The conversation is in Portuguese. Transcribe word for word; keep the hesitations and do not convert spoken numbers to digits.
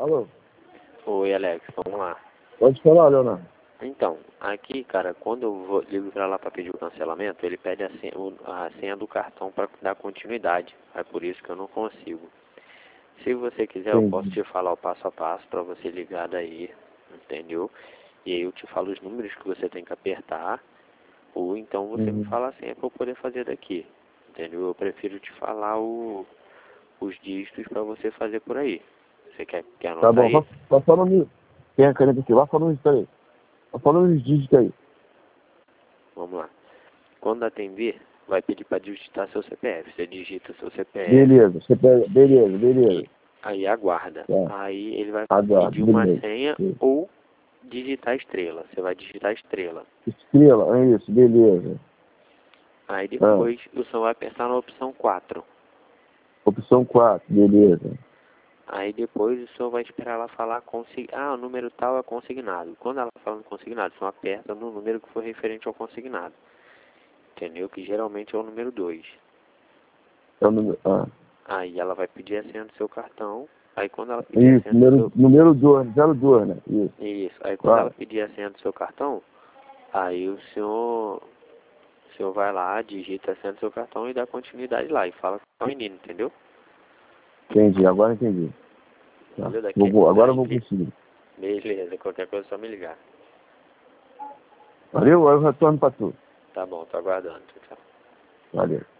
Alô? Oi, Alex, vamos lá. Pode falar, Leonardo. Então, aqui, cara, quando eu vou, ligo pra lá pra pedir o cancelamento, ele pede a senha, o- a senha do cartão pra dar continuidade. É por isso que eu não consigo. Se você quiser, eu posso Entendi. te falar o passo a passo pra você ligar daí, entendeu? E aí eu te falo os números que você tem que apertar, ou então você me Uhum. fala a senha pra eu poder fazer daqui, entendeu? Eu prefiro te falar o, os dígitos pra você fazer por aí. Você quer, quer Tá anotar bom, aí? vai, vai falando. Tem a caneta aqui, vai falando isso aí. Vai falando os dígitos aí. Vamos lá. Quando atender, vai pedir para digitar seu C P F. Você digita seu C P F Beleza, você pega. Beleza, e beleza. aí aguarda. Tá. Aí ele vai Aguardo, pedir uma beleza. senha ou digitar estrela. Você vai digitar estrela. Estrela, é isso, beleza. Aí Ah, depois o senhor vai apertar na opção quatro. opção quatro, beleza. Aí depois o senhor vai esperar ela falar consig... ah, o número tal é consignado. Quando ela fala no consignado, o senhor aperta no número que for referente ao consignado. Entendeu? Que geralmente é o número dois. É o número. Ah. Aí ela vai pedir a senha do seu cartão. Aí quando ela pedir a Isso, senha do número, seu... número dois, zero dois, né? Isso. Isso. Aí quando ela Claro. pedir a senha do seu cartão, aí o senhor, o senhor vai lá, digita a senha do seu cartão e dá continuidade lá. E fala com o menino, entendeu? Entendi, agora entendi. Tá. Entendeu? Daqui, Vou, vou- agora eu vou aí, conseguir. beleza, qualquer coisa é só me ligar. Valeu? Aí eu retorno pra tu. Tá bom, tô aguardando. Tchau, tchau. Valeu.